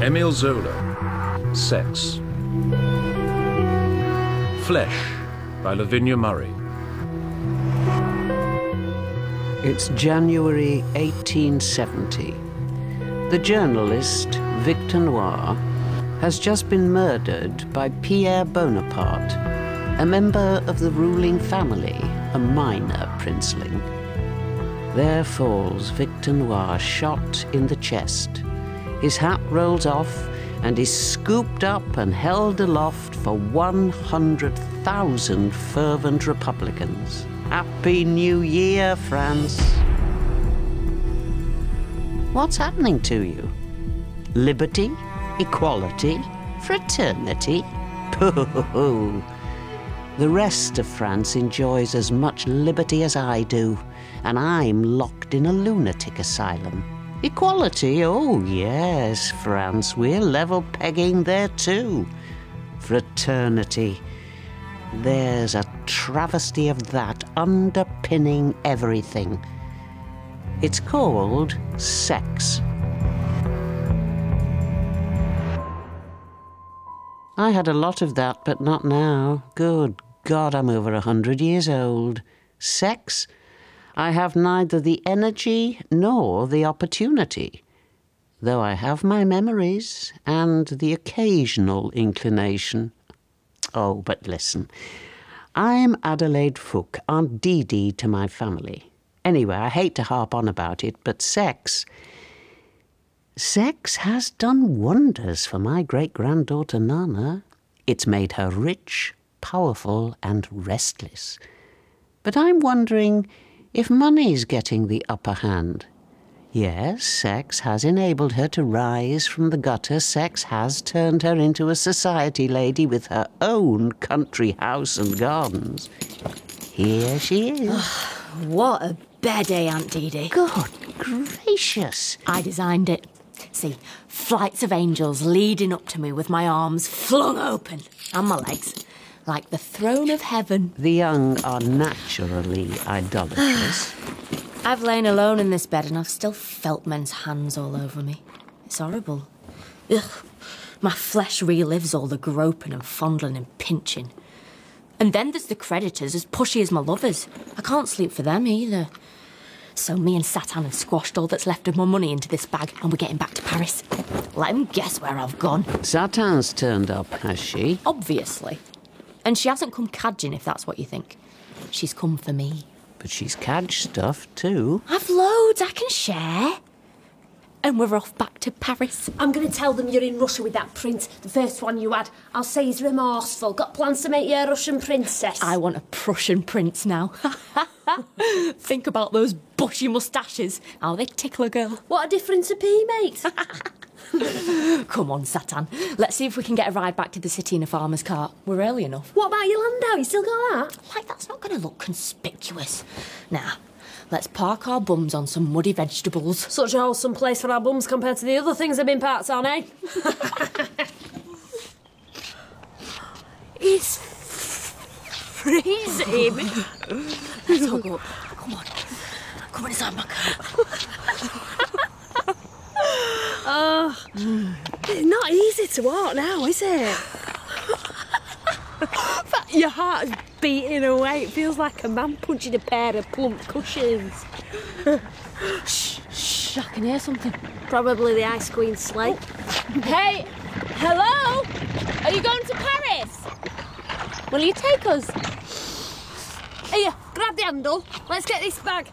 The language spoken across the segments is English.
Emile Zola, Sex. Flesh, by Lavinia Murray. It's January 1870. The journalist, Victor Noir, has just been murdered by Pierre Bonaparte, a member of the ruling family, a minor princeling. There falls Victor Noir, shot in the chest. His hat rolls off and is scooped up and held aloft for 100,000 fervent Republicans. Happy New Year, France! What's happening to you? Liberty? Equality? Fraternity? Pooh! The rest of France enjoys as much liberty as I do, and I'm locked in a lunatic asylum. Equality? Oh, yes, France, we're level pegging there too. Fraternity. There's a travesty of that underpinning everything. It's called sex. I had a lot of that, but not now. Good God, I'm over 100 years old. Sex? I have neither the energy nor the opportunity, though I have my memories and the occasional inclination. Oh, but listen, I'm Adelaide Fooke, Aunt Dee Dee to my family. Anyway, I hate to harp on about it, but sex has done wonders for my great-granddaughter Nana. It's made her rich, powerful, and restless. But I'm wondering if money's getting the upper hand. Yes, sex has enabled her to rise from the gutter. Sex has turned her into a society lady with her own country house and gardens. Here she is. What a bed, Aunt Dee Dee? Good gracious. I designed it. See, flights of angels leading up to me with my arms flung open and my legs, like the throne of heaven. The young are naturally idolatrous. I've lain alone in this bed and I've still felt men's hands all over me. It's horrible. Ugh. My flesh relives all the groping and fondling and pinching. And then there's the creditors, as pushy as my lovers. I can't sleep for them either. So me and Satan have squashed all that's left of my money into this bag and we're getting back to Paris. Let him guess where I've gone. Satan's turned up, has she? Obviously. And she hasn't come cadging, if that's what you think. She's come for me. But she's cadged stuff too. I've loads I can share. And we're off back to Paris. I'm going to tell them you're in Russia with that prince, the first one you had. I'll say he's remorseful. Got plans to make you a Russian princess. I want a Prussian prince now. Think about those bushy moustaches. How they tickle a girl. What a difference a pea makes. Come on, Satan. Let's see if we can get a ride back to the city in a farmer's cart. We're early enough. What about your landau? You still got that? Like, that's not going to look conspicuous. Nah, let's park our bums on some muddy vegetables. Such a wholesome place for our bums compared to the other things they've been parked on, eh? It's freezing. Let's hug up. Come on. Come on inside my coat. It's not easy to walk now, is it? Your heart's beating away. It feels like a man punching a pair of plump cushions. Shh, I can hear something. Probably the Ice Queen's sleigh. Hey, hello? Are you going to Paris? Will you take us? Here, grab the handle. Let's get this bag.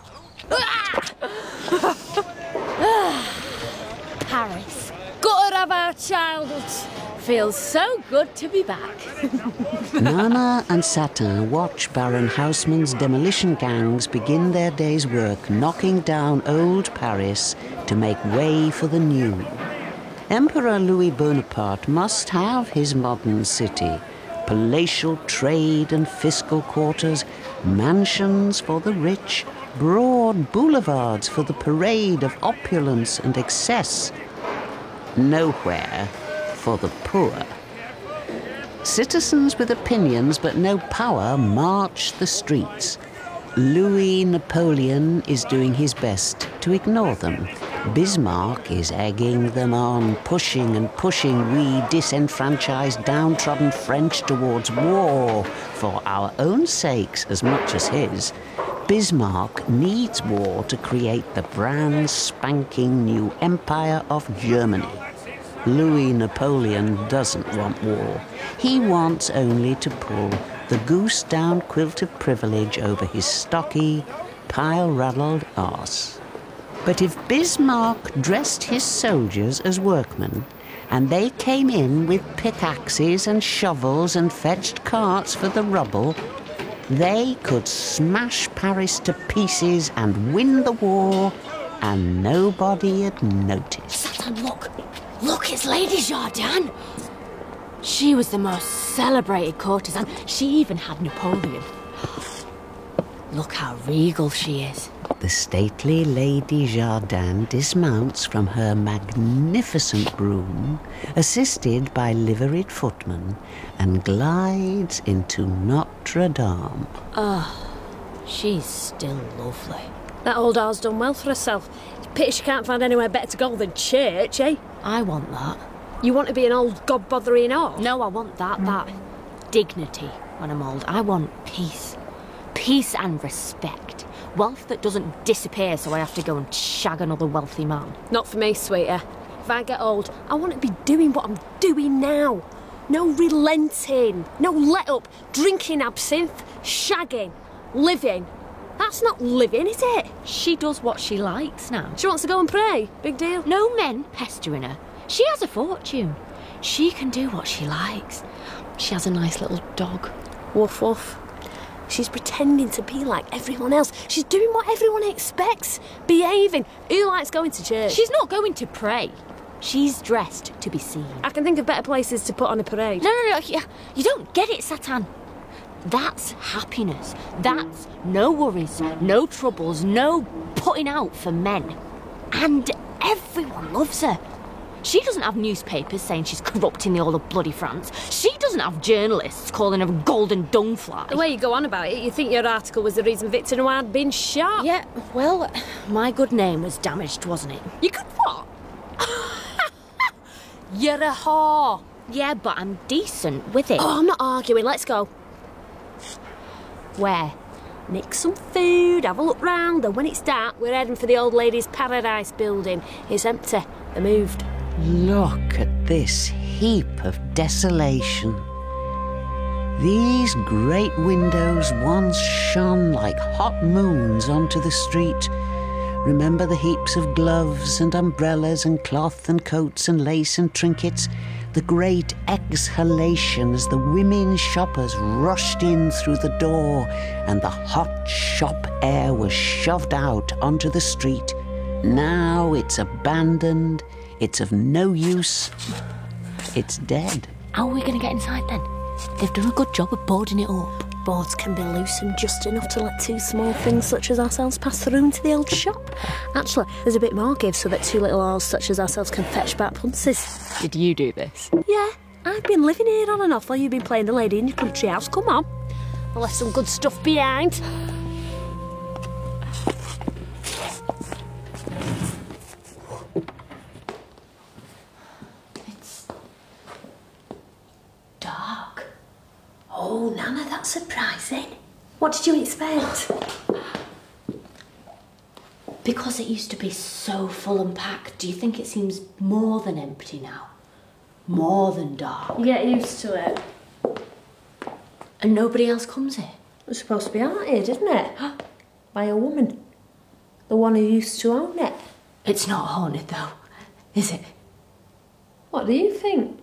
Paris. Gutter of our childhoods. Feels so good to be back. Nana and Satan watch Baron Haussmann's demolition gangs begin their day's work, knocking down old Paris to make way for the new. Emperor Louis Bonaparte must have his modern city. Palatial trade and fiscal quarters, mansions for the rich, broad boulevards for the parade of opulence and excess. Nowhere for the poor. Citizens with opinions but no power march the streets. Louis Napoleon is doing his best to ignore them. Bismarck is egging them on, pushing and pushing we disenfranchised, downtrodden French towards war for our own sakes as much as his. Bismarck needs war to create the brand spanking new empire of Germany. Louis Napoleon doesn't want war. He wants only to pull the goose-down quilted privilege over his stocky, pile-raddled arse. But if Bismarck dressed his soldiers as workmen, and they came in with pickaxes and shovels and fetched carts for the rubble, they could smash Paris to pieces and win the war, and nobody'd notice. Satan, look! Look, it's Lady Jardin! She was the most celebrated courtesan. She even had Napoleon. Look how regal she is. The stately Lady Jardin dismounts from her magnificent broom, assisted by liveried footmen, and glides into Notre Dame. She's still lovely. That old R's done well for herself. It's a pity she can't find anywhere better to go than church, eh? I want that. You want to be an old god-bothering whore? No, I want that dignity when I'm old. I want peace. Peace and respect. Wealth that doesn't disappear so I have to go and shag another wealthy man. Not for me, sweeter. If I get old, I want to be doing what I'm doing now. No relenting, no let-up, drinking absinthe, shagging, living. That's not living, is it? She does what she likes now. She wants to go and pray. Big deal. No men pestering her. She has a fortune. She can do what she likes. She has a nice little dog. Woof woof. She's pretending to be like everyone else. She's doing what everyone expects. Behaving. Who likes going to church? She's not going to pray. She's dressed to be seen. I can think of better places to put on a parade. No. You don't get it, Satan. That's happiness. That's no worries, no troubles, no putting out for men. And everyone loves her. She doesn't have newspapers saying she's corrupting all of bloody France. She doesn't have journalists calling her a golden dung fly. The way you go on about it, you think your article was the reason Victor Noir had been shot. Yeah, well, my good name was damaged, wasn't it? You could what? You're a whore. Yeah, but I'm decent with it. Oh, I'm not arguing. Let's go. Where? Nick some food, have a look round, and when it's dark, we're heading for the old lady's paradise building. It's empty. They moved. Look at this heap of desolation. These great windows once shone like hot moons onto the street. Remember the heaps of gloves and umbrellas and cloth and coats and lace and trinkets? The great exhalation as the women shoppers rushed in through the door and the hot shop air was shoved out onto the street. Now it's abandoned, it's of no use, it's dead. How are we going to get inside then? They've done a good job of boarding it up. Boards can be loosened just enough to let two small things such as ourselves pass through into the old shop. Actually, there's a bit more give so that two little owls such as ourselves can fetch back punces. Did you do this? Yeah, I've been living here on and off while you've been playing the lady in your country house. Come on. I left some good stuff behind. It's dark. Oh, Nana, that's surprising. What did you expect? Because it used to be so full and packed, do you think it seems more than empty now? More than dark? You get used to it. And nobody else comes here? It's supposed to be haunted, isn't it? By a woman. The one who used to own it. It's not haunted though, is it? What do you think?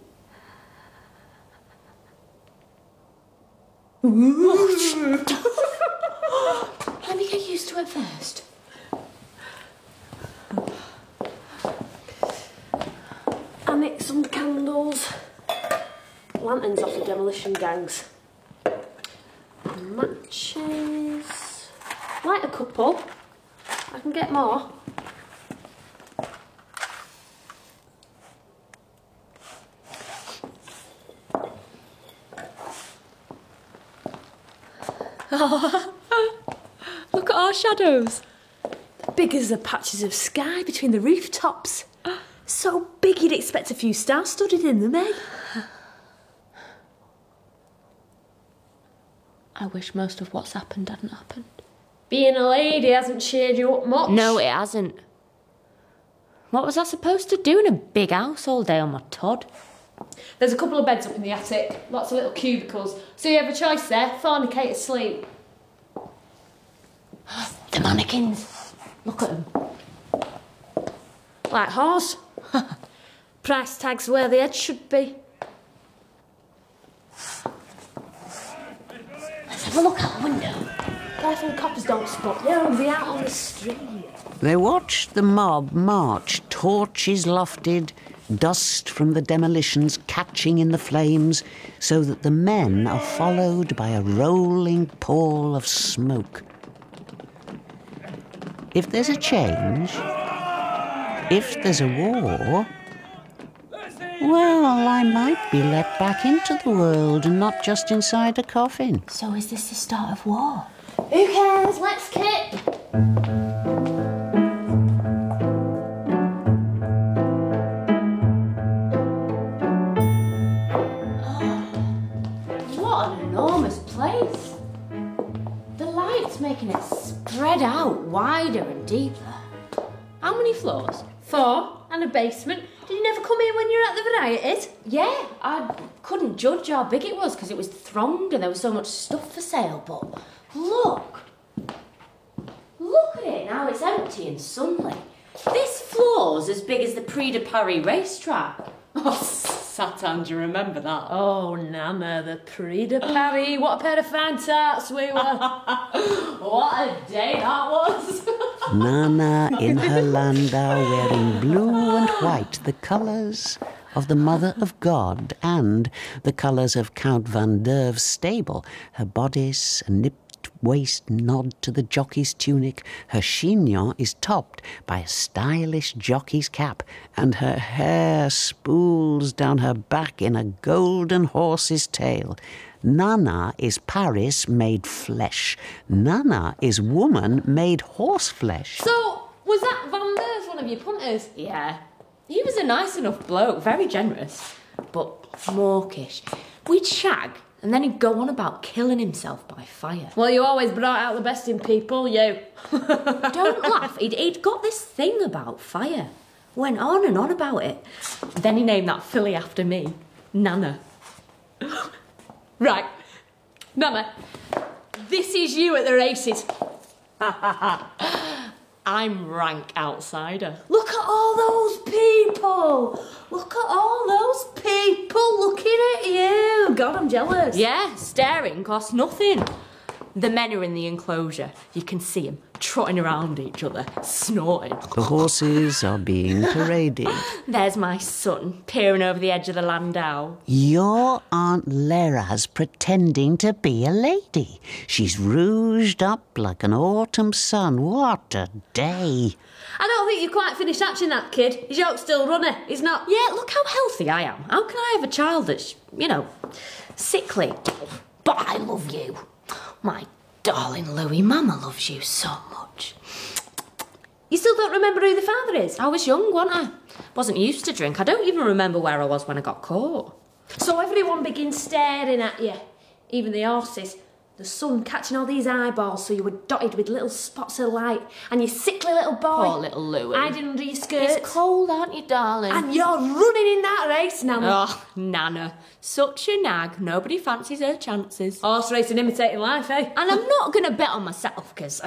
Let me get used to it first. I nicked some candles. Lanterns off the demolition gangs. Matches. Light a couple. I can get more. Look at our shadows. big as the patches of sky between the rooftops. So big you'd expect a few stars studded in them, eh? I wish most of what's happened hadn't happened. Being a lady hasn't cheered you up much. No, it hasn't. What was I supposed to do in a big house all day on my Todd? There's a couple of beds up in the attic, lots of little cubicles. So you have a choice there, fornicate or sleep. The mannequins. Look at them. Like horse. Price tags where the head should be. Let's have a look out the window. Careful the coppers don't spot you, they'll be out on the street. They watched the mob march, torches lofted, dust from the demolitions catching in the flames, so that the men are followed by a rolling pall of smoke. If there's a change, if there's a war, well, I might be let back into the world and not just inside a coffin. So is this the start of war? Who cares? Let's kick! What an enormous place. The light's making it spread out wider and deeper. How many floors? 4 and a basement. Did you never come here when you were at the varieties? Yeah, I couldn't judge how big it was because it was thronged and there was so much stuff for sale, but look. Look at it now, it's empty and sunlit. This floor's as big as the Prix de Paris racetrack. Oh, Satan, do you remember that? Oh, Nana, the Prix de Paris. What a pair of fine tarts we were. What a day that was. Nana in her landau wearing blue and white, the colours of the Mother of God and the colours of Count Van Derve's stable, her bodice a nipped waist nod to the jockey's tunic, her chignon is topped by a stylish jockey's cap, and her hair spools down her back in a golden horse's tail. Nana is Paris made flesh. Nana is woman made horse flesh. So, was that Van Der's one of your punters? Yeah. He was a nice enough bloke, very generous, but mawkish. We'd shag, and then he'd go on about killing himself by fire. Well, you always brought out the best in people, you. Don't laugh, he'd got this thing about fire. Went on and on about it. Then he named that filly after me, Nana. Right. Nana, this is you at the races. I'm rank outsider. Look at all those people. Look at all those people looking at you. God, I'm jealous. Yeah, staring costs nothing. The men are in the enclosure. You can see them trotting around each other, snorting. The horses are being paraded. There's my son peering over the edge of the landau. Your Aunt Lera's pretending to be a lady. She's rouged up like an autumn sun. What a day. I don't think you've quite finished hatching that kid. His yolk's still running. He's not... Yeah, look how healthy I am. How can I have a child that's, sickly? But I love you. My darling Louis, Mama loves you so much. You still don't remember who the father is? I was young, wasn't I? Wasn't used to drink. I don't even remember where I was when I got caught. So everyone begins staring at you. Even the horses. The sun catching all these eyeballs so you were dotted with little spots of light. And your sickly little boy. Poor little Louis. Hiding under your skirts. It's cold, aren't you, darling? And you're running in that race, Nana. Oh, Nana. Such a nag. Nobody fancies her chances. Horse racing imitating life, eh? And I'm not going to bet on myself, because,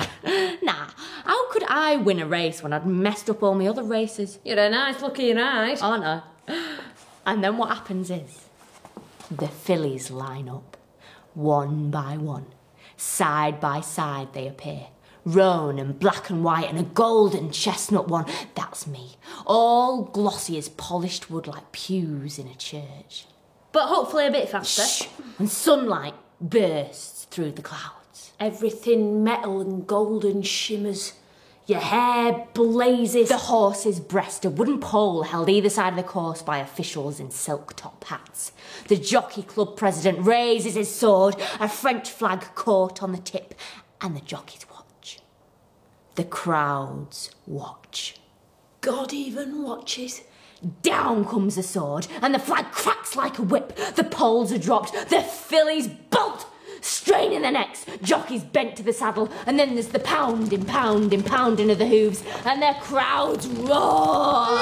how could I win a race when I'd messed up all my other races? You're a nice looking ride. Aren't I? And then what happens is, the fillies line up. One by one, side by side they appear. Roan and black and white and a golden chestnut one. That's me. All glossy as polished wood like pews in a church. But hopefully a bit faster. Shh. And sunlight bursts through the clouds. Everything metal and golden shimmers. Your hair blazes. The horse's breast, a wooden pole held either side of the course by officials in silk top hats. The jockey club president raises his sword, a French flag caught on the tip, and the jockeys watch. The crowds watch. God even watches. Down comes the sword, and the flag cracks like a whip. The poles are dropped, the fillies bolt, straining their necks, jockeys bent to the saddle, and then there's the pounding of the hooves, and the crowds roar.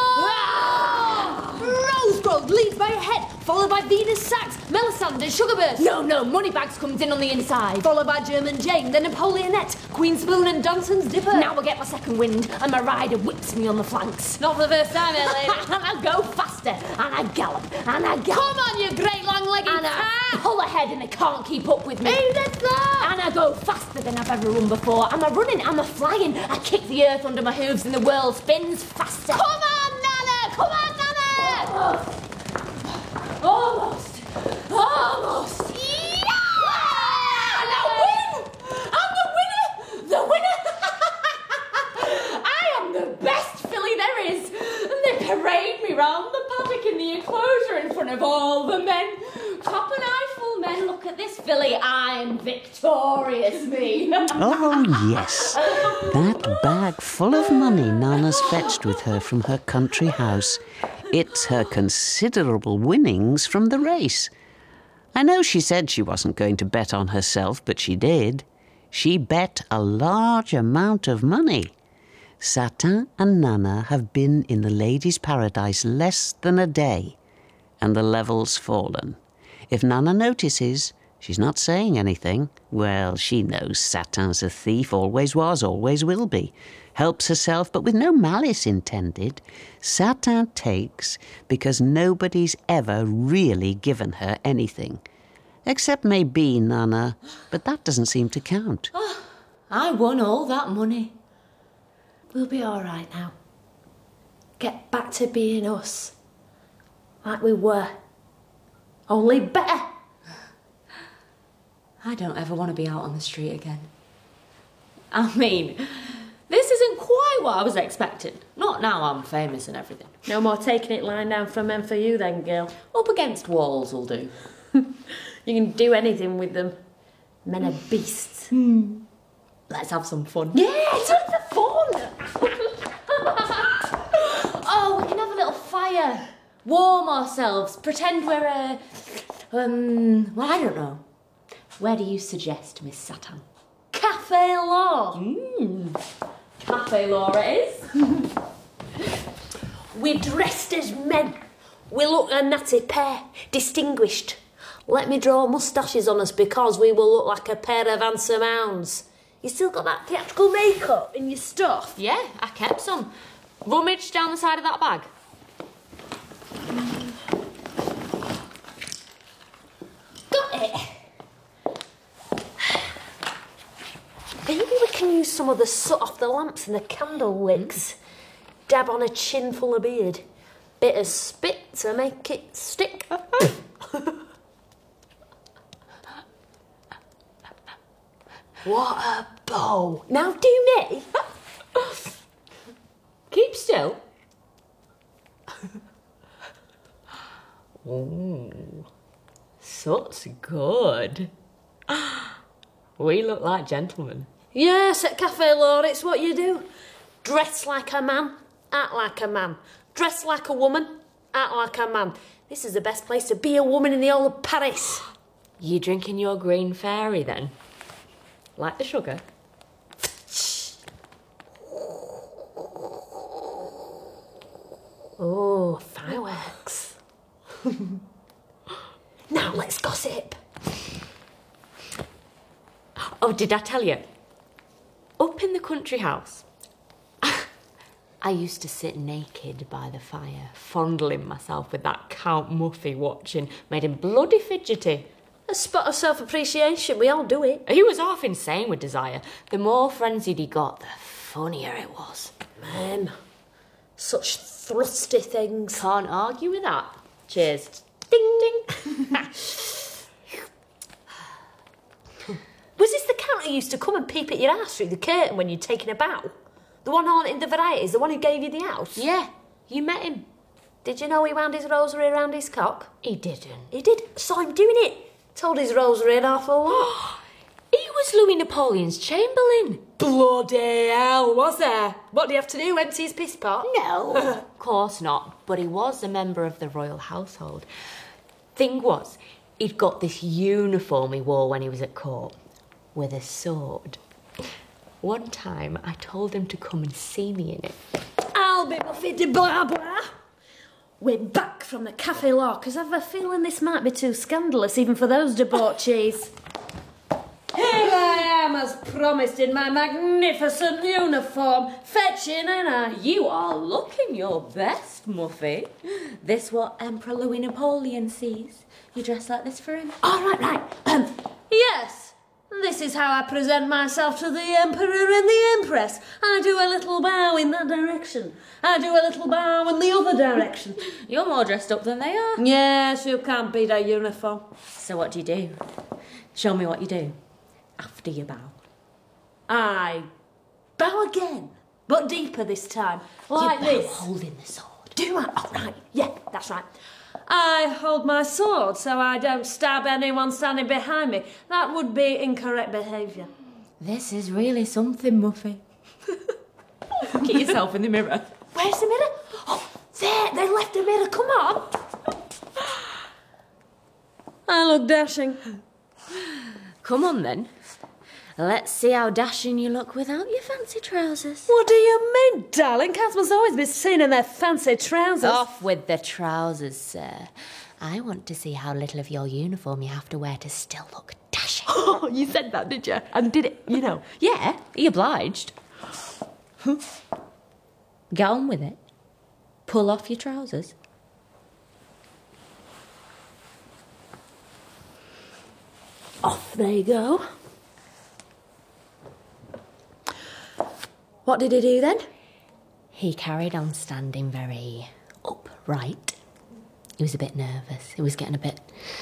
Rosegrove leads by a head, followed by Venus Sacks, Melisande, Sugarburst. No, Moneybags comes in on the inside. Followed by German Jane, then Napoleonette, Queen Spoon and Donson's Dipper. Now I get my second wind, and my rider whips me on the flanks. Not for the first time, eh, lady? And I go faster, and I gallop, and I gallop. Come on, you great long-legged And I pull ahead, and they can't keep up with me. Who did that? And I go faster than I've ever run before. Am I running? Am I flying? I kick the earth under my hooves, and the world spins faster. Come on, Nana! Come on, Nana! Almost. Yeah! And I win! I'm the winner! The winner! I am the best filly there is! And they parade me round the paddock in the enclosure in front of all the men. Top and eyeful men, look at this filly. I'm victorious, me. Oh, yes. That bag full of money Nana's fetched with her from her country house. It's her considerable winnings from the race. I know she said she wasn't going to bet on herself, but she did. She bet a large amount of money. Satin and Nana have been in the Ladies' Paradise less than a day, and the level's fallen. If Nana notices, she's not saying anything. Well, she knows Satin's a thief, always was, always will be. Helps herself, but with no malice intended. Satin takes because nobody's ever really given her anything. Except maybe Nana, but that doesn't seem to count. I won all that money. We'll be all right now. Get back to being us. Like we were. Only better. I don't ever want to be out on the street again. I mean, this isn't quite what I was expecting. Not now I'm famous and everything. No more taking it lying down for men for you then, girl. Up against walls will do. You can do anything with them. Men are beasts. Let's have some fun. Yeah, it's the fun. Oh, we can have a little fire. Warm ourselves. Pretend we're well, I don't know. Where do you suggest, Miss Satin? Cafe Law. Cafe Law it is. We're dressed as men. We look a natty pair, distinguished. Let me draw moustaches on us because we will look like a pair of handsome hounds. You still got that theatrical makeup in your stuff? Yeah, I kept some. Rummage down the side of that bag. Got it. Maybe we can use some of the soot off the lamps and the candle wicks. Dab on a chin full of beard. Bit of spit to make it stick. What a bow. Now do me. Keep still. Ooh, soot's good. We look like gentlemen. Yes, at Cafe Law, it's what you do. Dress like a man, act like a man. Dress like a woman, act like a man. This is the best place to be a woman in the whole of Paris. You drinking your green fairy then? Like the sugar? Oh, fireworks. Now let's gossip. Oh, did I tell you? Up in the country house, I used to sit naked by the fire, fondling myself with that Count Muffy watching, made him bloody fidgety. A spot of self-appreciation, we all do it. He was half insane with desire. The more frenzied he got, the funnier it was. Men, such thrusty things. Can't argue with that. Cheers. Ding ding. Was this the Count who used to come and peep at your ass through the curtain when you'd taken a bow? The one haunting the varieties, the one who gave you the house? Yeah, you met him. Did you know he wound his rosary around his cock? He didn't. He did. Saw him doing it. Told his rosary an awful lot. He was Louis Napoleon's chamberlain. Bloody hell, was there? What do you have to do, empty his piss pot? No, of course not. But he was a member of the royal household. Thing was, he'd got this uniform he wore when he was at court, with a sword. One time, I told him to come and see me in it. I'll be Muffy de blah blah. We're back from the Café Lock, because I've a feeling this might be too scandalous even for those debauchees. Here I am, as promised, in my magnificent uniform, fetching, ain't I? You are looking your best, Muffy. This what Emperor Louis Napoleon sees. You dress like this for him? All right. Yes, this is how I present myself to the Emperor and the Empress. I do a little bow in that direction. I do a little bow in the other direction. You're more dressed up than they are. Yes, you can't beat a uniform. So what do you do? Show me what you do. After you bow. I bow again, but deeper this time, like you bow this. Holding the sword. Do I? Oh, right. Yeah, that's right. I hold my sword so I don't stab anyone standing behind me. That would be incorrect behaviour. This is really something, Muffy. Look at yourself in the mirror. Where's the mirror? Oh, there, they left the mirror. Come on. I look dashing. Come on, then. Let's see how dashing you look without your fancy trousers. What do you mean, darling? Cats must always be seen in their fancy trousers. Off with the trousers, sir. I want to see how little of your uniform you have to wear to still look dashing. Oh, you said that, did you? And did it, you know? Yeah, he obliged. Get on with it. Pull off your trousers. Off they go. What did he do then? He carried on standing very upright. He was a bit nervous. He was getting a bit...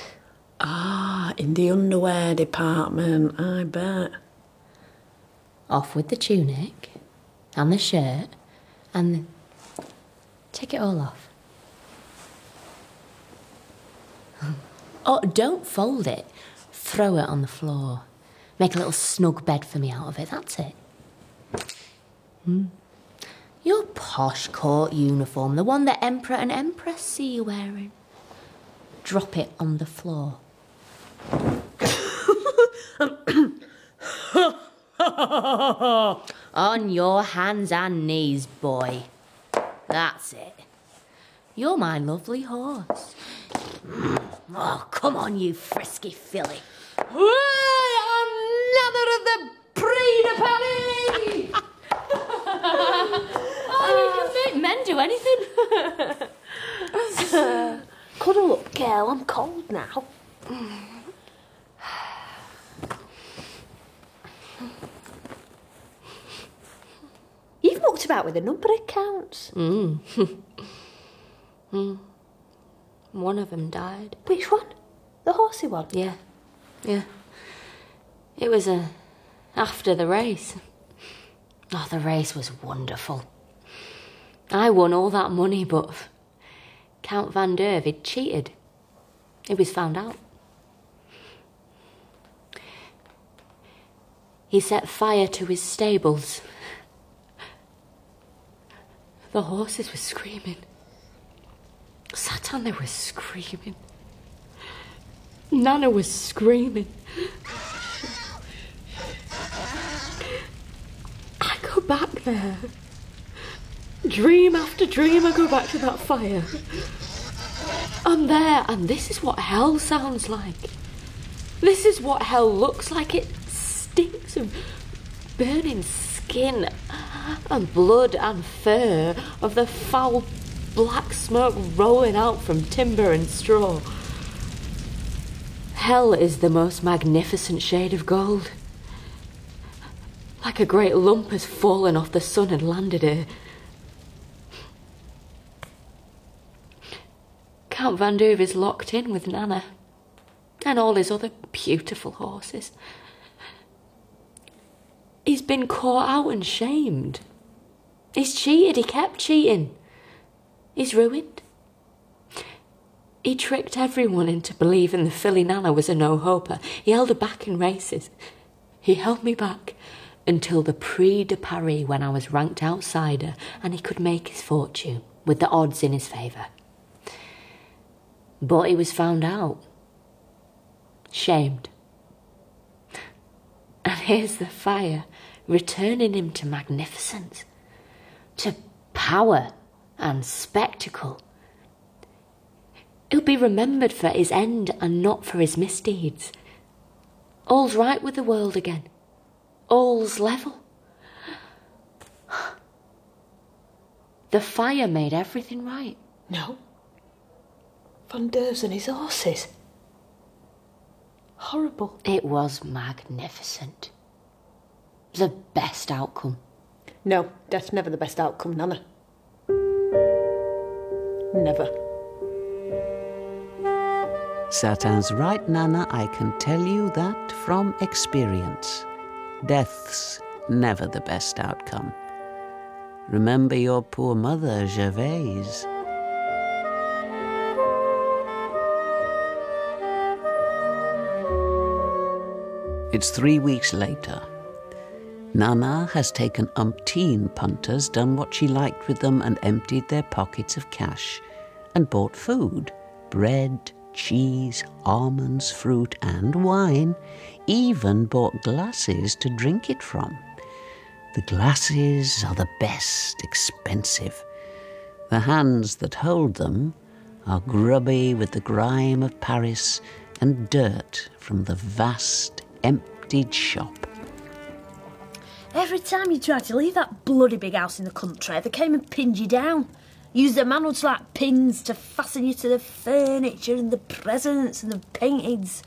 In the underwear department, I bet. Off with the tunic and the shirt and take it all off. Oh, don't fold it. Throw it on the floor. Make a little snug bed for me out of it. That's it. Your posh court uniform, the one that Emperor and Empress see you wearing. Drop it on the floor. On your hands and knees, boy. That's it. You're my lovely horse. Oh, come on, you frisky filly. Another of the Prix de Paris! Oh, you can make men do anything. Cuddle up, girl. I'm cold now. You've mucked about with a number of counts. One of them died. Which one? The horsey one? Yeah. It was after the race. Oh, the race was wonderful. I won all that money, but Count Van Derve had cheated. It was found out. He set fire to his stables. The horses were screaming. Satan, they were screaming. Nana was screaming. I go back there. Dream after dream, I go back to that fire. I'm there, and this is what hell sounds like. This is what hell looks like. It stinks of burning skin and blood and fur, of the foul black smoke rolling out from timber and straw. Hell is the most magnificent shade of gold. Like a great lump has fallen off the sun and landed here. Count Van Derve is locked in with Nana and all his other beautiful horses. He's been caught out and shamed. He's cheated, he kept cheating. He's ruined. He tricked everyone into believing the filly Nana was a no-hoper. He held her back in races. He held me back until the Prix de Paris when I was ranked outsider and he could make his fortune with the odds in his favour. But he was found out. Shamed. And here's the fire, returning him to magnificence, to power and spectacle. He'll be remembered for his end and not for his misdeeds. All's right with the world again. All's level. The fire made everything right. No. Van Derves and his horses. Horrible. It was magnificent. The best outcome. No, death's never the best outcome, Nana. Never. Satin's right, Nana, I can tell you that from experience. Death's never the best outcome. Remember your poor mother, Gervaise. It's 3 weeks later. Nana has taken umpteen punters, done what she liked with them and emptied their pockets of cash and bought food, bread, cheese, almonds, fruit and wine, even bought glasses to drink it from. The glasses are the best, expensive. The hands that hold them are grubby with the grime of Paris and dirt from the vast, emptied shop. Every time you try to leave that bloody big house in the country, they came and pinned you down. Used their manhoods like pins to fasten you to the furniture and the presents and the paintings.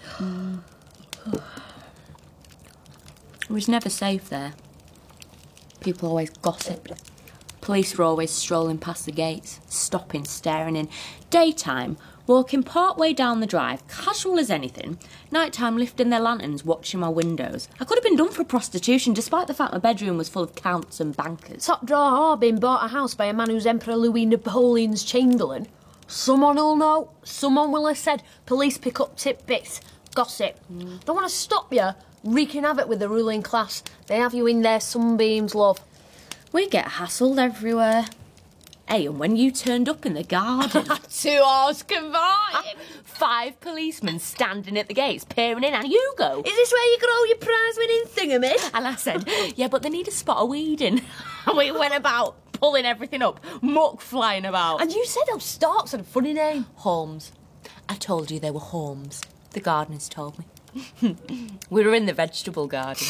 It was never safe there. People always gossiped. Police were always strolling past the gates, stopping, staring in. Daytime, walking part way down the drive, casual as anything. Nighttime, lifting their lanterns, watching my windows. I could have been done for prostitution, despite the fact my bedroom was full of counts and bankers. Top drawer Harbin bought a house by a man who's Emperor Louis Napoleon's chamberlain. Someone will know. Someone will have said, police pick up tidbits, gossip. They want to stop you wreaking havoc with the ruling class. They have you in their sunbeams, love. We get hassled everywhere. Hey, and when you turned up in the garden... 2 hours combined! 5 policemen standing at the gates, peering in, and you go. Is this where you got all your prize-winning thingamid? And I said, yeah, but they need a spot of weeding. And we went about pulling everything up, muck flying about. And you said those Starks had a funny name. Holmes. I told you they were Holmes. The gardeners told me. We were in the vegetable garden.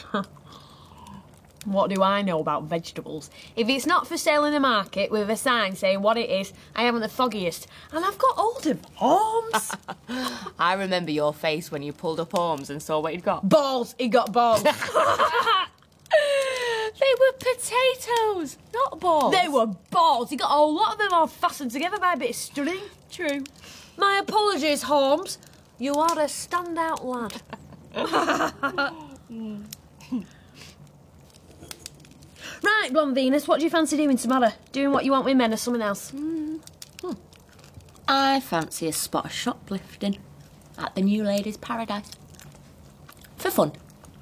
What do I know about vegetables? If it's not for sale in the market with a sign saying what it is, I haven't the foggiest. And I've got hold of Holmes. I remember your face when you pulled up Holmes and saw what he'd got. Balls. He got balls. They were potatoes, not balls. They were balls. He got a lot of them all fastened together by a bit of string. True. My apologies, Holmes. You are a standout lad. Right, Blonde Venus, what do you fancy doing tomorrow? Doing what you want with men or something else? I fancy a spot of shoplifting at the New Ladies' Paradise. For fun.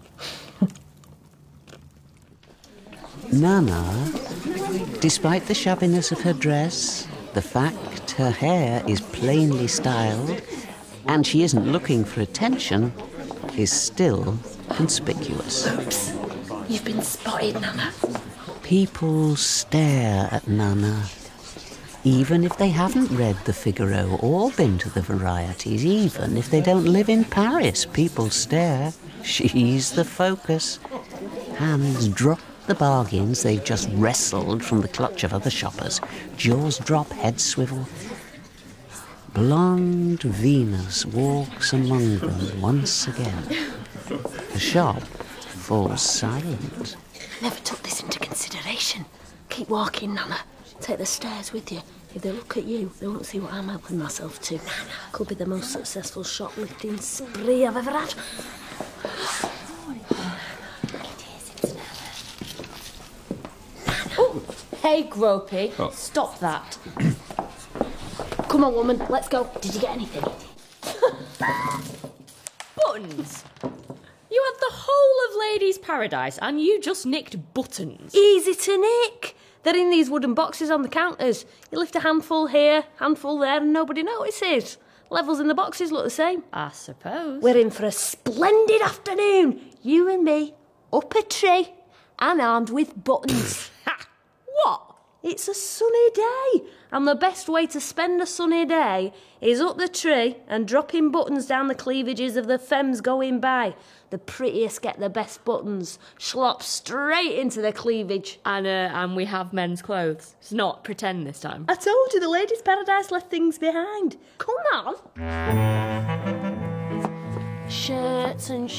Nana, despite the shabbiness of her dress, the fact her hair is plainly styled, and she isn't looking for attention, is still conspicuous. Oops. You've been spotted, Nana. People stare at Nana. Even if they haven't read the Figaro or been to the varieties, even if they don't live in Paris, people stare. She's the focus. Hands drop the bargains they've just wrestled from the clutch of other shoppers. Jaws drop, heads swivel. Blonde Venus walks among them once again. The shop falls silent. Never took this into consideration. Keep walking, Nana. Take the stairs with you. If they look at you, they won't see what I'm helping myself to. Could be the most successful shoplifting spree I've ever had. Oh, hey, Gropey, stop that. Come on, woman, let's go. Did you get anything? Buttons! You had the whole of ladies' paradise and you just nicked buttons. Easy to nick. They're in these wooden boxes on the counters. You lift a handful here, handful there, and nobody notices. Levels in the boxes look the same. I suppose. We're in for a splendid afternoon. You and me, up a tree, and armed with buttons. Ha! What? It's a sunny day, and the best way to spend a sunny day is up the tree and dropping buttons down the cleavages of the femmes going by. The prettiest get the best buttons, slop straight into their cleavage. And we have men's clothes. It's not pretend this time. I told you the ladies' paradise left things behind. Come on. Shirts and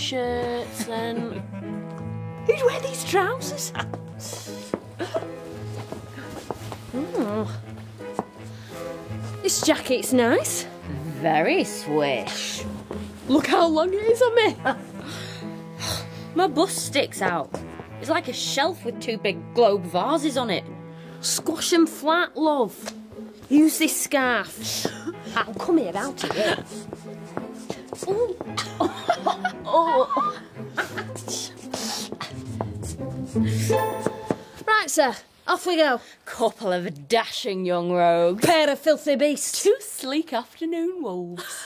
who'd wear these trousers? This jacket's nice. Very swish. Look how long it is on me. My bust sticks out. It's like a shelf with two big globe vases on it. Squash 'em flat, love. Use this scarf. Oh, come here, out of it. Ooh. Oh. Right, sir. Off we go. Couple of dashing young rogues. Pair of filthy beasts. Two sleek afternoon wolves.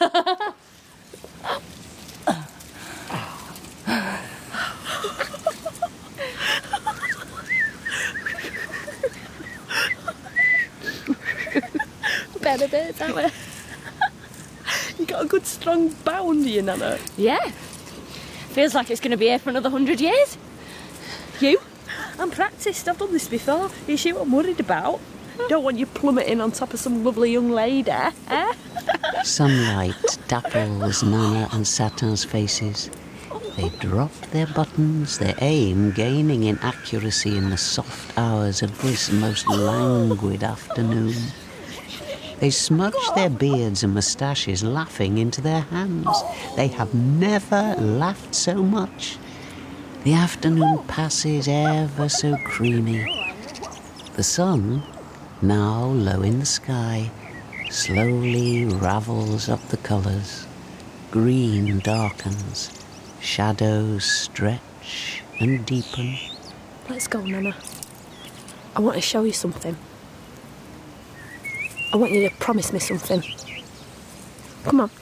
Better birds, aren't we? You got a good strong bound, you Nana. Yeah. Feels like it's going to be here for another 100 years. You? I'm practised. I've done this before. You see what I'm worried about? Don't want you plummeting on top of some lovely young lady, eh? Sunlight dapples Nana and Satin's faces. They drop their buttons, their aim gaining in accuracy in the soft hours of this most languid afternoon. They smudge their beards and moustaches, laughing into their hands. They have never laughed so much. The afternoon passes ever so creamy. The sun, now low in the sky, slowly ravels up the colours. Green darkens, shadows stretch and deepen. Let's go, Nana. I want to show you something. I want you to promise me something. Come on.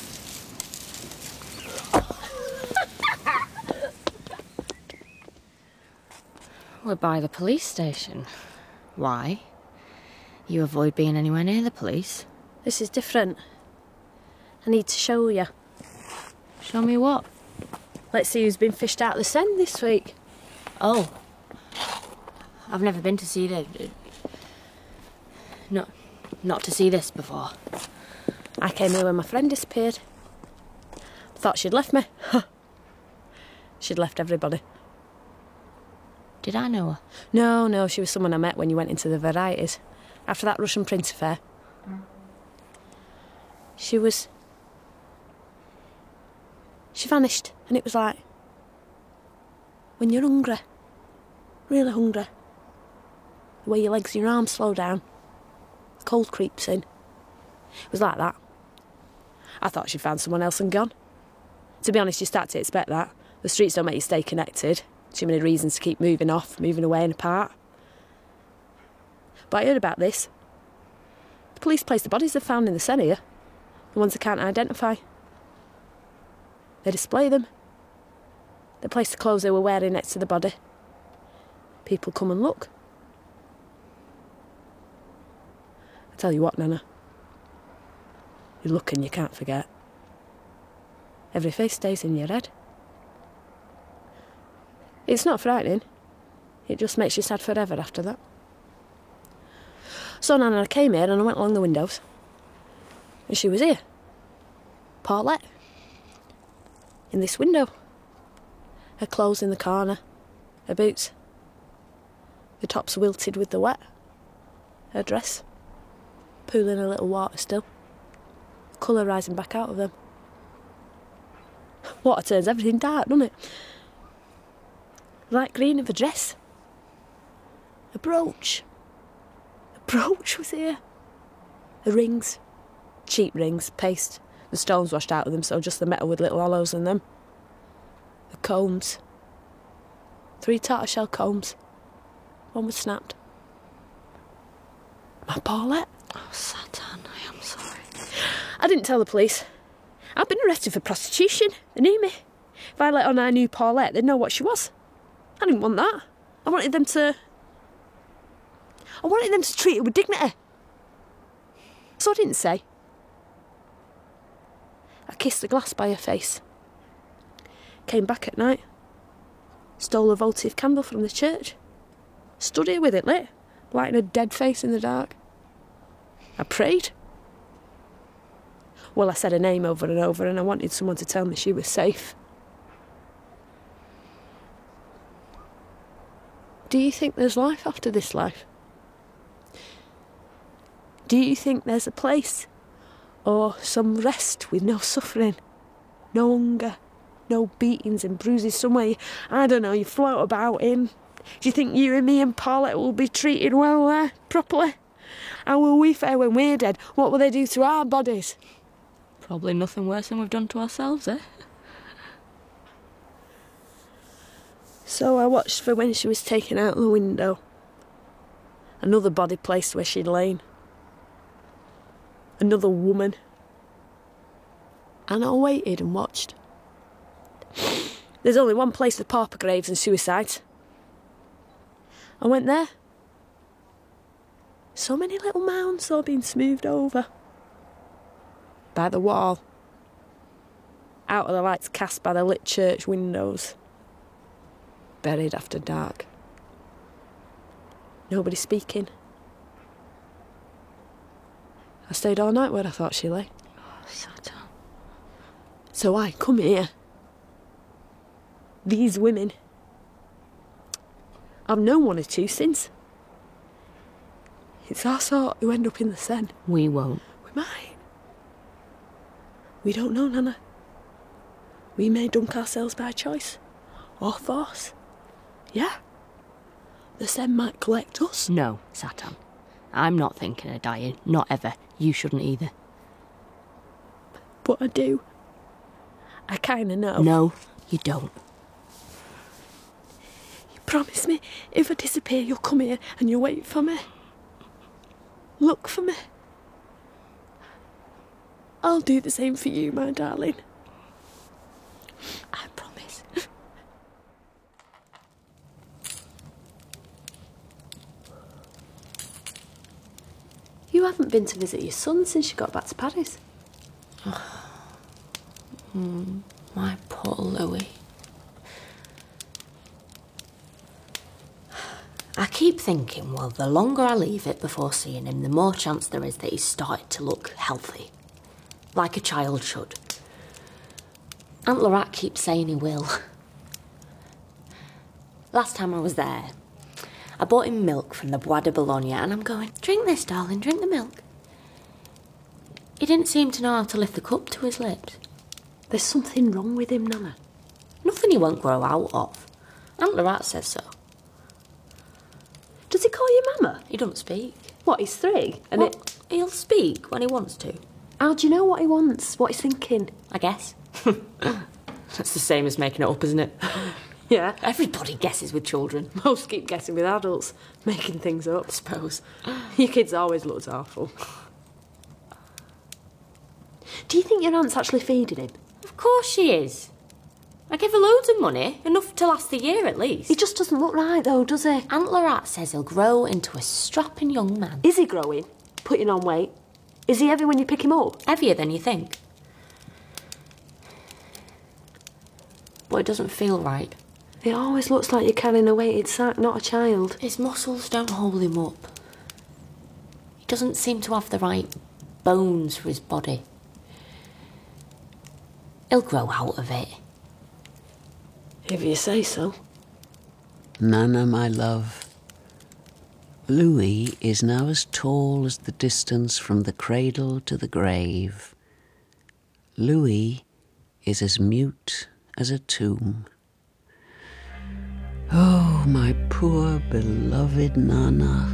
We're by the police station. Why? You avoid being anywhere near the police. This is different. I need to show you. Show me what? Let's see who's been fished out of the Seine this week. Oh. I've never been to see not to see this before. I came here when my friend disappeared. Thought she'd left me. She'd left everybody. Did I know her? No, she was someone I met when you went into the Varieties. After that Russian Prince affair. She vanished, and it was like when you're hungry, really hungry, the way your legs and your arms slow down, the cold creeps in. It was like that. I thought she'd found someone else and gone. To be honest, you start to expect that. The streets don't make you stay connected. Too many reasons to keep moving off, moving away and apart. But I heard about this. The police place the bodies they've found in the Seine here, the ones they can't identify. They display them. They place the clothes they were wearing next to the body. People come and look. I tell you what, Nana. You look and you can't forget. Every face stays in your head. It's not frightening. It just makes you sad forever after that. So, Nana, I came here and I went along the windows. And she was here. Paulette. In this window. Her clothes in the corner. Her boots. The tops wilted with the wet. Her dress. Pooling a little water still. Colour rising back out of them. Water turns everything dark, doesn't it? Light green of a dress. A brooch. A brooch was here. The rings. Cheap rings, paste. The stones washed out of them, so just the metal with little hollows in them. The combs. 3 tortoiseshell combs. One was snapped. My Paulette. Oh, Satan, I am sorry. I didn't tell the police. I've been arrested for prostitution. They knew me. If I let on I knew Paulette, they'd know what she was. I didn't want that. I wanted them to treat her with dignity. So I didn't say. I kissed the glass by her face. Came back at night. Stole a votive candle from the church. Stood here with it lit, lighting a dead face in the dark. I prayed. Well, I said her name over and over, and I wanted someone to tell me she was safe. Do you think there's life after this life? Do you think there's a place? Or some rest with no suffering? No hunger? No beatings and bruises somewhere? I don't know, you float about in. Do you think you and me and Paulette will be treated well there, properly? How will we fare when we're dead? What will they do to our bodies? Probably nothing worse than we've done to ourselves, eh? So I watched for when she was taken out the window. Another body placed where she'd lain. Another woman. And I waited and watched. There's only one place for pauper graves and suicides. I went there. So many little mounds all being smoothed over. By the wall. Out of the lights cast by the lit church windows. Buried after dark. Nobody speaking. I stayed all night where I thought she lay. Oh, Satan. So I come here. These women. I've known one or two since. It's our sort who end up in the Seine. We won't. We might. We don't know, Nana. We may dunk ourselves by choice. Or force. Yeah. The Seine might collect us. No, Satan. I'm not thinking of dying. Not ever. You shouldn't either. But I do. I kinda know. No, you don't. You promise me, if I disappear, you'll come here and you'll wait for me. Look for me. I'll do the same for you, my darling. I promise. You haven't been to visit your son since you got back to Paris. My poor Louis. I keep thinking, well, the longer I leave it before seeing him, the more chance there is that he's started to look healthy. Like a child should. Aunt Lorette keeps saying he will. Last time I was there, I bought him milk from the Bois de Boulogne and I'm going, drink this, darling, drink the milk. He didn't seem to know how to lift the cup to his lips. There's something wrong with him, Nana. Nothing he won't grow out of. Aunt Lorette says so. Does he call you Mama? He doesn't speak. What, he's 3? And Well, he'll speak when he wants to, how do you know what he wants? What he's thinking? I guess. That's the same as making it up, isn't it? Yeah. Everybody guesses with children. Most keep guessing with adults, making things up. I suppose. Your kids always looked awful. Do you think your aunt's actually feeding him? Of course she is. I give her loads of money, enough to last the year at least. He just doesn't look right though, does he? Aunt Lorette says he'll grow into a strapping young man. Is he growing? Putting on weight? Is he heavy when you pick him up? Heavier than you think. But it doesn't feel right. It always looks like you're carrying a weighted sack, not a child. His muscles don't hold him up. He doesn't seem to have the right bones for his body. He'll grow out of it. If you say so. Nana, my love, Louis is now as tall as the distance from the cradle to the grave. Louis is as mute as a tomb. Oh, my poor beloved Nana.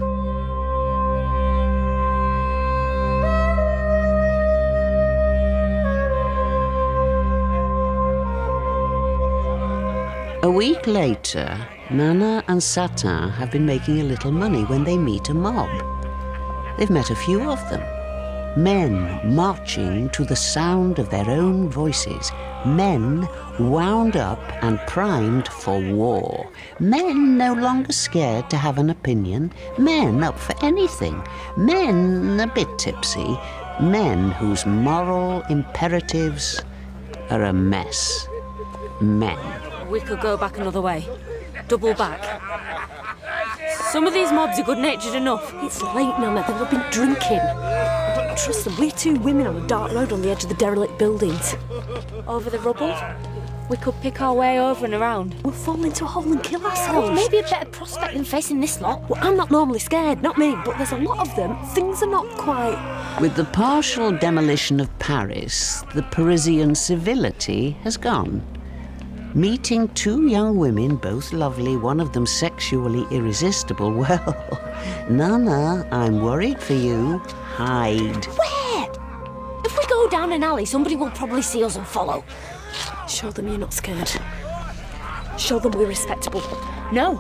A week week later, Nana and Satin have been making a little money when they meet a mob. They've met a few of them. Men marching to the sound of their own voices. Men wound up and primed for war. Men no longer scared to have an opinion. Men up for anything. Men a bit tipsy. Men whose moral imperatives are a mess. Men. We could go back another way. Double back. Some of these mobs are good-natured enough. It's late, Nana. They'll have been drinking. Trust them, we're two women on a dark road on the edge of the derelict buildings. Over the rubble? We could pick our way over and around. We'll fall into a hole and kill ourselves. Maybe a better prospect than facing this lot. Well, I'm not normally scared, not me, but there's a lot of them. Things are not quite... With the partial demolition of Paris, the Parisian civility has gone. Meeting two young women, both lovely, one of them sexually irresistible, well, Nana, I'm worried for you. Hide. Where? If we go down an alley, somebody will probably see us and follow. Show them you're not scared. Show them we're respectable. No.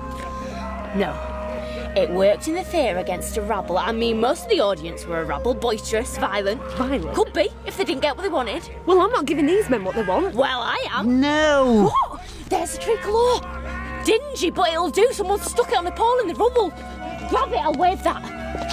It worked in the theatre against a rabble. I mean, most of the audience were a rabble, boisterous, violent. Violent? Could be, if they didn't get what they wanted. Well, I'm not giving these men what they want. Well, I am. No! What? There's a tricolor. Dingy, but it'll do. Someone stuck it on the pole in the rubble. Grab it, I'll wave that.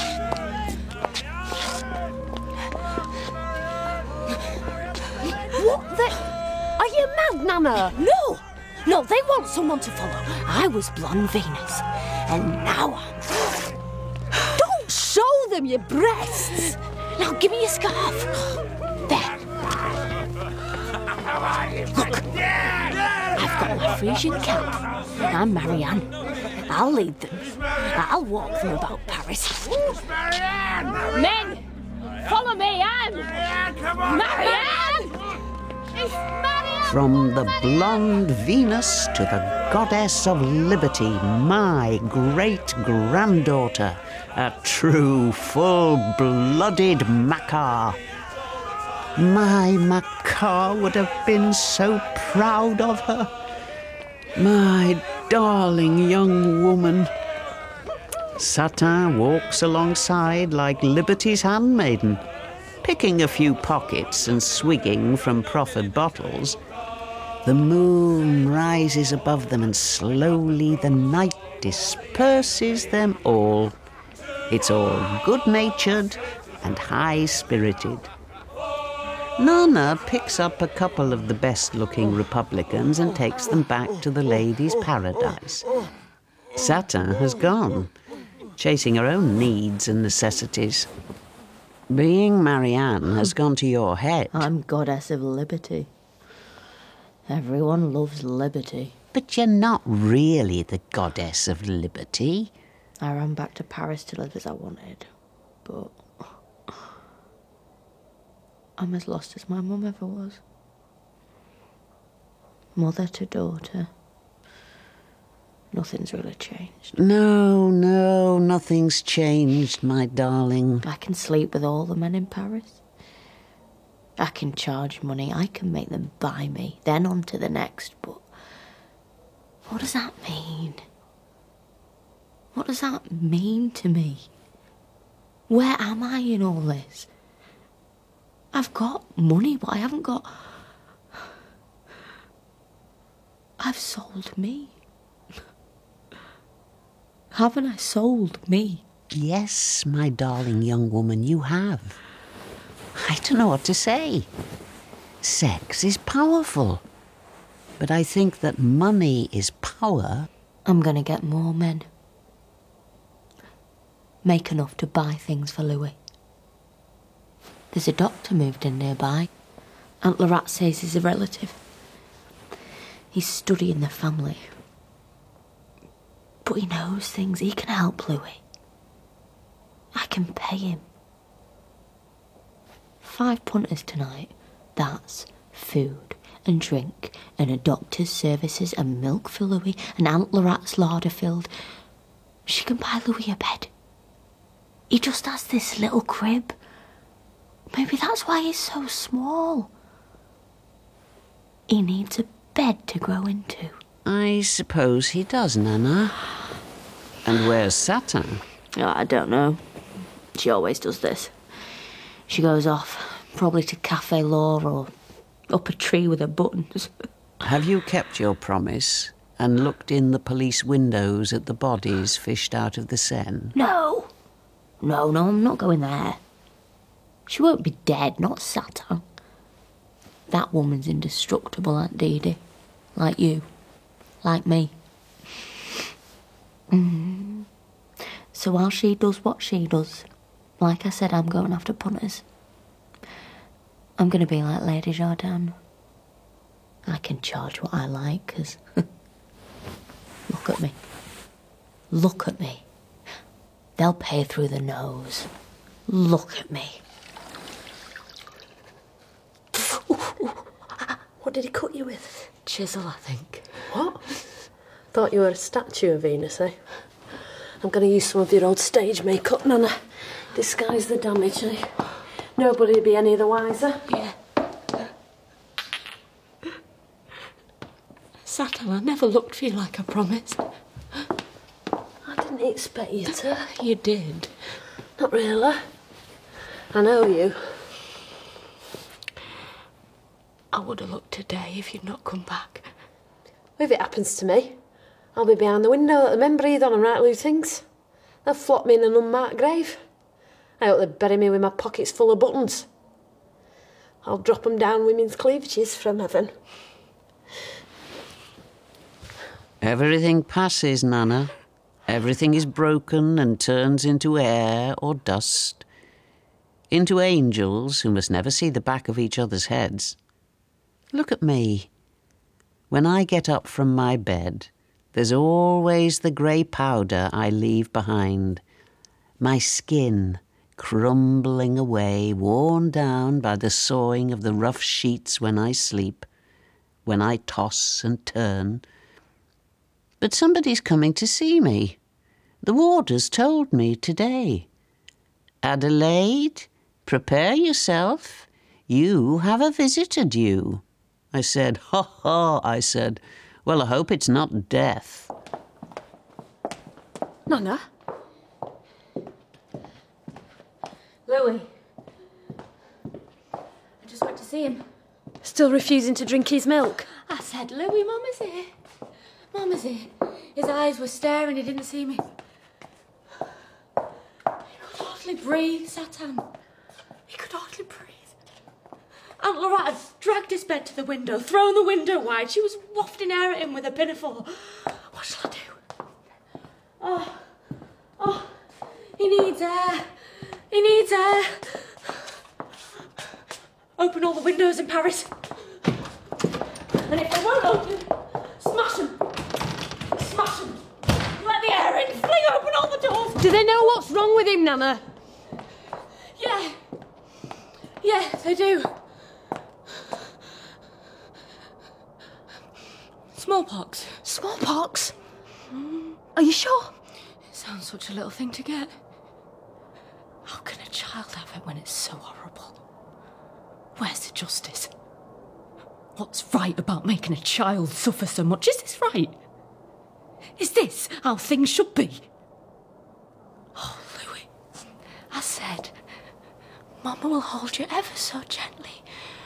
What the... Are you mad, Nana? No, they want someone to follow. I was Blonde Venus, and now I'm... Don't show them your breasts! Now give me your scarf. There. Look, I've got my Frisian cap. I'm Marianne. I'll lead them. I'll walk them about Paris. Who's Marianne? Men, follow me, I'm Marianne! It's Marianne! From the blonde Venus to the goddess of liberty, my great-granddaughter, a true full-blooded Makar. My Makar would have been so proud of her. My darling young woman. Satin walks alongside like Liberty's handmaiden, picking a few pockets and swigging from proffered bottles. The moon rises above them and slowly the night disperses them all. It's all good-natured and high-spirited. Nana picks up a couple of the best-looking Republicans and takes them back to the ladies' paradise. Satin has gone, chasing her own needs and necessities. Being Marianne has gone to your head. I'm goddess of liberty. Everyone loves liberty. But you're not really the goddess of liberty. I ran back to Paris to live as I wanted, but I'm as lost as my mum ever was. Mother to daughter. Nothing's really changed. No, nothing's changed, my darling. I can sleep with all the men in Paris. I can charge money. I can make them buy me. Then on to the next. But what does that mean? What does that mean to me? Where am I in all this? I've got money, but I haven't got... I've sold me. Haven't I sold me? Yes, my darling young woman, you have. I don't know what to say. Sex is powerful. But I think that money is power. I'm gonna get more men. Make enough to buy things for Louis. There's a doctor moved in nearby. Aunt Lorette says he's a relative. He's studying the family. But he knows things. He can help Louis. I can pay him. 5 punters tonight. That's food and drink and a doctor's services and milk for Louis and Aunt Lorette's larder filled. She can buy Louis a bed. He just has this little crib. Maybe that's why he's so small. He needs a bed to grow into. I suppose he does, Nana. And where's Satan? Oh, I don't know. She always does this. She goes off, probably to Cafe Law or up a tree with her buttons. Have you kept your promise and looked in the police windows at the bodies fished out of the Seine? No, I'm not going there. She won't be dead, not Satan. That woman's indestructible, Aunt Dee Dee. Like you. Like me. So while she does what she does, like I said, I'm going after punters. I'm going to be like Lady Jardin. I can charge what I like, 'cause look at me. Look at me. They'll pay through the nose. Look at me. What did he cut you with? Chisel, I think. What? Thought you were a statue of Venus, eh? I'm going to use some of your old stage makeup, Nana. Disguise the damage, eh? Nobody'd be any the wiser. Yeah. Satan, I never looked for you like I promised. I didn't expect you to. You did. Not really. I know you. I would have looked today if you'd not come back. If it happens to me, I'll be behind the window, let the men breathe on and write loose things. They'll flop me in an unmarked grave. I hope they bury me with my pockets full of buttons. I'll drop them down women's cleavages from heaven. Everything passes, Nana. Everything is broken and turns into air or dust. Into angels who must never see the back of each other's heads. Look at me. When I get up from my bed, there's always the grey powder I leave behind. My skin crumbling away, worn down by the sawing of the rough sheets when I sleep, when I toss and turn. But somebody's coming to see me. The warders told me today. Adelaide, prepare yourself. You have a visitor due. I said, ha ha, I said. Well, I hope it's not death. Nana? Louis. I just went to see him. Still refusing to drink his milk? I said, Louis, Mama's here. Mama's here. His eyes were staring, he didn't see me. He could hardly breathe, Satan. He could hardly breathe. Aunt Lorette had dragged his bed to the window, thrown the window wide. She was wafting air at him with a pinafore. What shall I do? Oh, he needs air. He needs air. Open all the windows in Paris. And if they won't open, smash them. Smash them. Let the air in. Fling open all the doors. Do they know what's wrong with him, Nana? Yeah, they do. Smallpox. Smallpox? Are you sure? It sounds such a little thing to get. How can a child have it when it's so horrible? Where's the justice? What's right about making a child suffer so much? Is this right? Is this how things should be? Oh, Louis, I said, Mama will hold you ever so gently.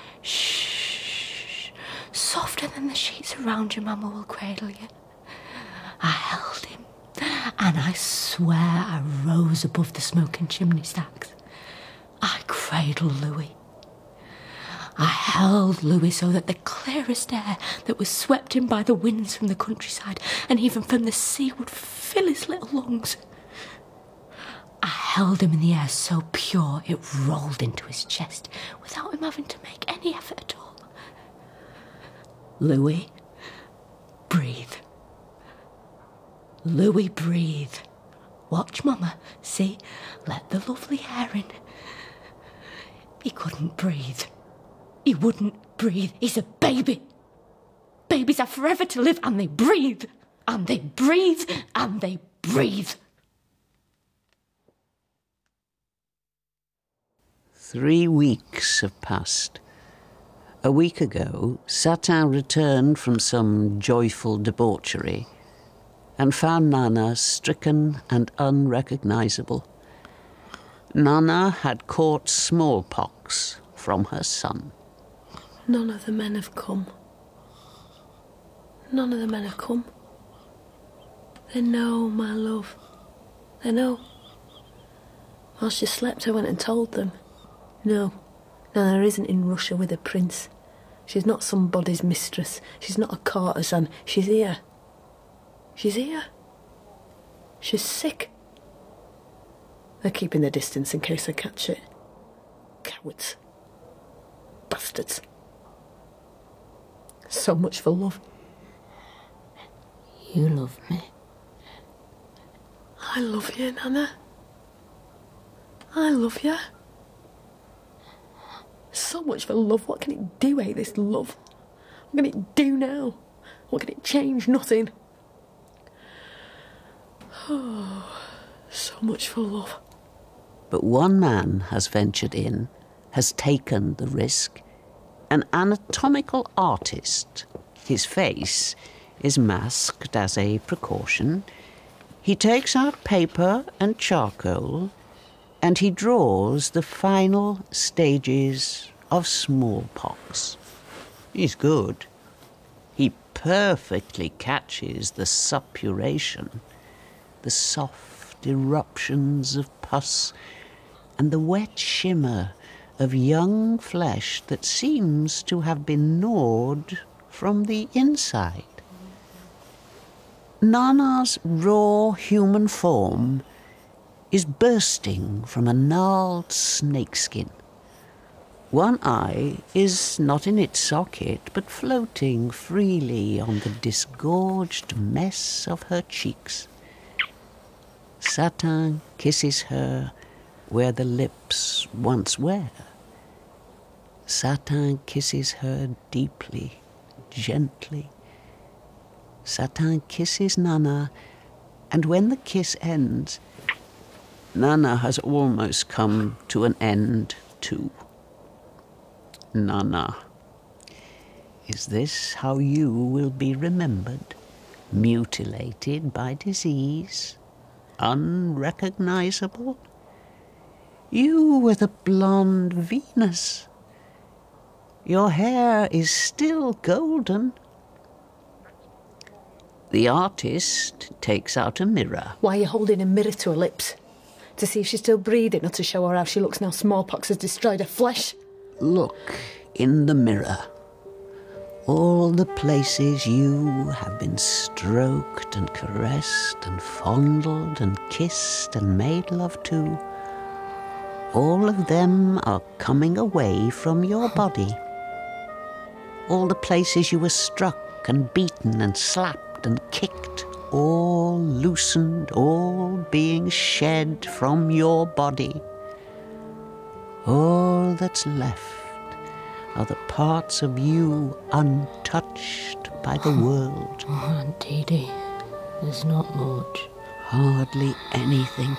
Shh. Softer than the sheets around you, Mama will cradle you. I held him, and I swear I rose above the smoking chimney stacks. I cradled Louis. I held Louis so that the clearest air that was swept in by the winds from the countryside and even from the sea would fill his little lungs. I held him in the air so pure it rolled into his chest without him having to make any effort at all. Louis, breathe. Louis, breathe. Watch, Mama. See? Let the lovely air in. He couldn't breathe. He wouldn't breathe. He's a baby. Babies are forever to live, and they breathe. And they breathe. And they breathe. 3 weeks have passed. A week ago, Satin returned from some joyful debauchery and found Nana stricken and unrecognisable. Nana had caught smallpox from her son. None of the men have come. None of the men have come. They know, my love. They know. While she slept, I went and told them. No, Nana isn't in Russia with a prince. She's not somebody's mistress. She's not a courtesan. She's here. She's here. She's sick. They're keeping their distance in case I catch it. Cowards. Bastards. So much for love. You love me. I love you, Nana. I love you. So much for love. What can it do, this love? What can it do now? What can it change? Nothing. Oh, so much for love. But one man has ventured in, has taken the risk. An anatomical artist. His face is masked as a precaution. He takes out paper and charcoal, and he draws the final stages of smallpox. He's good. He perfectly catches the suppuration, the soft eruptions of pus, and the wet shimmer of young flesh that seems to have been gnawed from the inside. Nana's raw human form is bursting from a gnarled snakeskin. One eye is not in its socket, but floating freely on the disgorged mess of her cheeks. Satin kisses her where the lips once were. Satin kisses her deeply, gently. Satin kisses Nana, and when the kiss ends, Nana has almost come to an end too. Nana, is this how you will be remembered? Mutilated by disease? Unrecognizable? You were the blonde Venus. Your hair is still golden. The artist takes out a mirror. Why are you holding a mirror to her lips? To see if she's still breathing, or to show her how she looks now smallpox has destroyed her flesh? Look in the mirror. All the places you have been stroked and caressed and fondled and kissed and made love to, all of them are coming away from your body. All the places you were struck and beaten and slapped and kicked, all loosened, all being shed from your body. All that's left are the parts of you untouched by the world. Oh, Aunt Dee, there's not much. Hardly anything.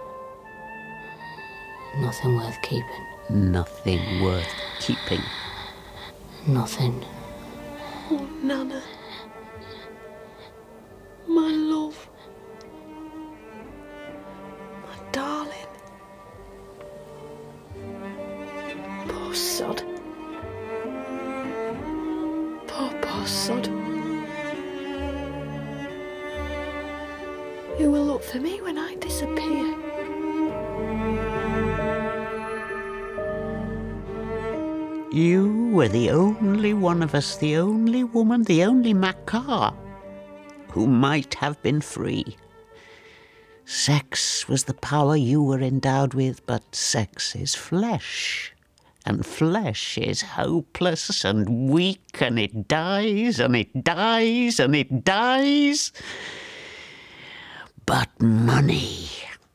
Nothing worth keeping. Nothing worth keeping. Nothing. Oh, Nana. My love. My darling. Poor sod. Poor sod. Who will look for me when I disappear? You were the only one of us, the only woman, the only macaw who might have been free. Sex was the power you were endowed with, but sex is flesh. And flesh is hopeless and weak, and it dies, and it dies, and it dies. But money.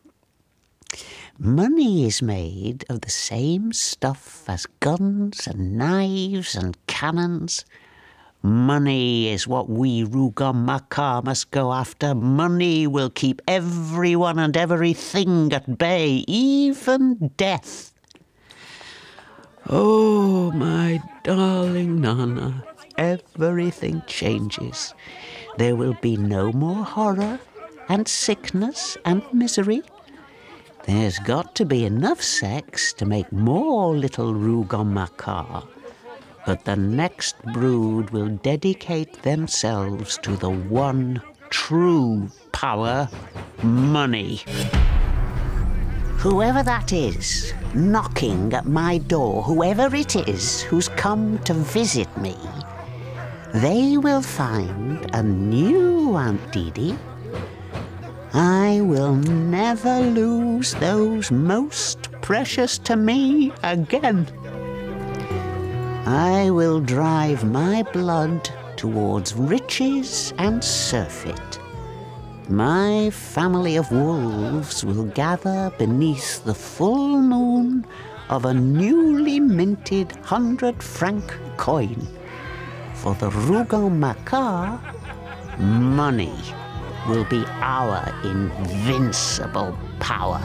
Money is made of the same stuff as guns and knives and cannons. Money is what we Rougon Macquart must go after. Money will keep everyone and everything at bay, even death. Oh, my darling Nana, everything changes. There will be no more horror and sickness and misery. There's got to be enough sex to make more little Rougon Macquart. But the next brood will dedicate themselves to the one true power, money. Whoever that is, knocking at my door, whoever it is who's come to visit me, they will find a new Aunt Didi. I will never lose those most precious to me again. I will drive my blood towards riches and surfeit. My family of wolves will gather beneath the full moon of a newly minted 100-franc coin. For the Rougon Macquart, money will be our invincible power.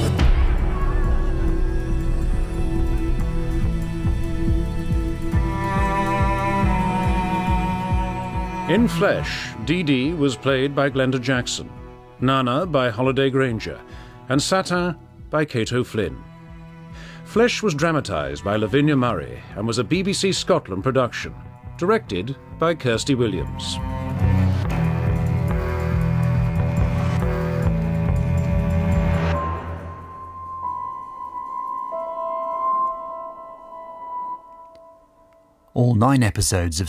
In Flesh, Dee was played by Glenda Jackson, Nana by Holiday Granger, and Satin by Cato Flynn. Flesh was dramatised by Lavinia Murray and was a BBC Scotland production, directed by Kirsty Williams. All 9 episodes of